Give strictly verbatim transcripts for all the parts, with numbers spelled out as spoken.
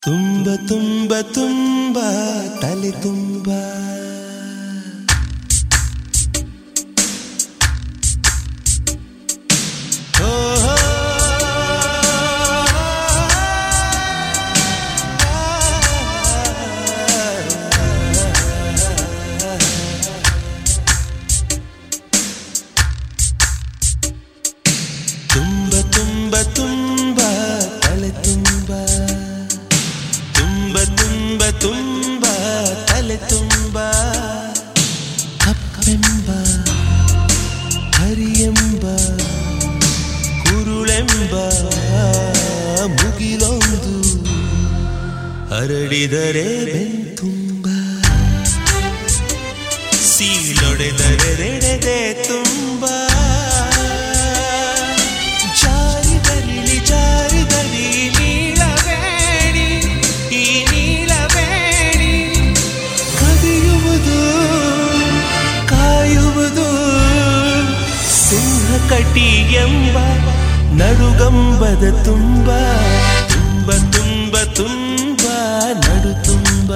ತುಂಬ ತುಂಬ ತುಂಬ ತಲೆ ತುಂಬ ತುಂಬ ತುಂಬ ತುಂಬ ತಲೆ ತುಂಬ ತುಂಬ ತುಂಬ ತುಂಬ ತಲೆ ತುಂಬ ಕಪ್ಪೆಂಬ ಹರಿಯೆಂಬ ಕುರುಳೆಂಬ ಮುಗಿಲೊಂದು ಹರಡಿದರೆ ಬೆಂತುಂಬ ಸೀಳೊಡೆದರೆ ರೆಡೆದೆ ತುಂಬ ಕಟಿ ಎಂಬ ನಡುಗಂಬದ ತುಂಬ ತುಂಬ ತುಂಬ ತುಂಬ ನಡು ತುಂಬ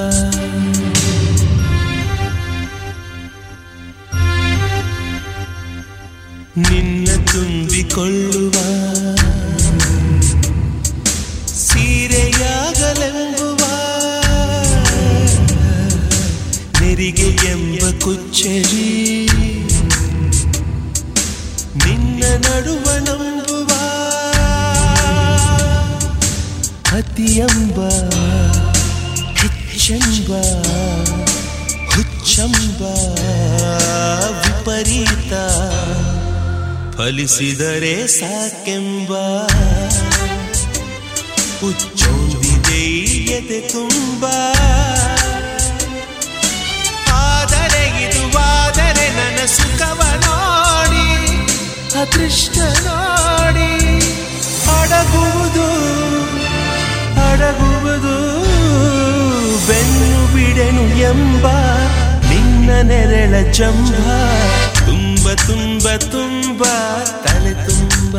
ನಿನ್ನ ತುಂಬಿಕೊಳ್ಳುವ ಸೀರೆಯಾಗಲೆಂಬುವ ನೆರಿಗೆ ಎಂಬ ಕುಚ್ಚರಿ ನಿನ್ನ ನಡುವ ನಂಬುವ ಅತಿಯಂಬ ಹೆಚ್ಚೆಂಬ ಹುಚ್ಚಂಬ ವಿಪರೀತ ಫಲಿಸಿದರೆ ಸಾಕೆಂಬ ಹುಚ್ಚೊಂದಿದೆ ಎದೆ ತುಂಬ ಆದರೆ ಇದು ಆದರೆ ನನ್ನ ಸುಖವ ನೋಡಿ ಅದೃಷ್ಟ ನೋಡಿ ಅಡಗುವುದು ಅಡಗುವುದು ಬೆನ್ನು ಬಿಡೆನು ಎಂಬ ನಿನ್ನ ನೆರಳ ಜಂಬ ತುಂಬ ತುಂಬ ತುಂಬ ತಲೆ ತುಂಬ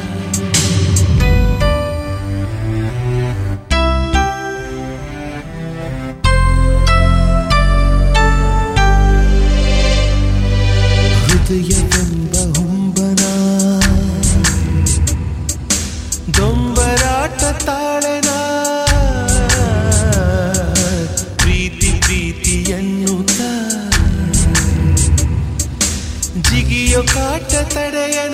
ಹೃದಯವೆಂಬ ಹುಂಬನ ದೊಂಬರಾಟ ತಾಳೆನ ಪ್ರೀತಿ ಪ್ರೀತಿ ಎನ್ನುತ್ತ ಜಿಗಿಯೋ ಕಾಟ ತಡೆಯನ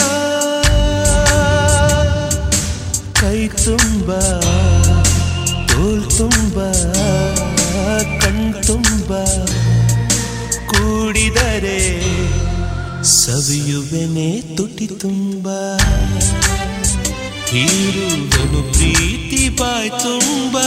ಕೈ ತುಂಬ ತೋಲ್ ತುಂಬ ಕಣ್ತುಂಬ ಕೂಡಿದರೆ ಸವಿಯುವೆನೆ ತುಟಿ ತುಂಬ ಹೀರುವೆನು ಪ್ರೀತಿ ಬಾಯ್ ತುಂಬ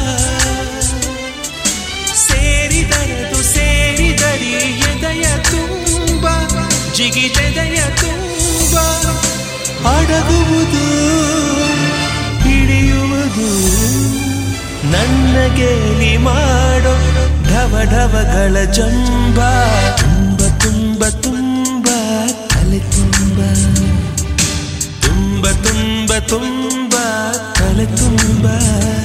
ಸೇರಿದರದು ಸೇರಿದರಿ ಎದೆಯ ತುಂಬ ಜಿಗಿದೆದೆಯ ತುಂಬ ಅಡಗುವುದು ಹಿಡಿಯುವುದು ನನ್ನ ಗೇಲಿ ಮಾಡೋ ಢವ ಢವಗಳ ಜಂಬ ತುಂಬ ತುಂಬ ತುಂಬ ತಲೆ ತುಂಬ ತುಂಬ ತುಂಬ ತುಂಬ ತಲೆ ತುಂಬ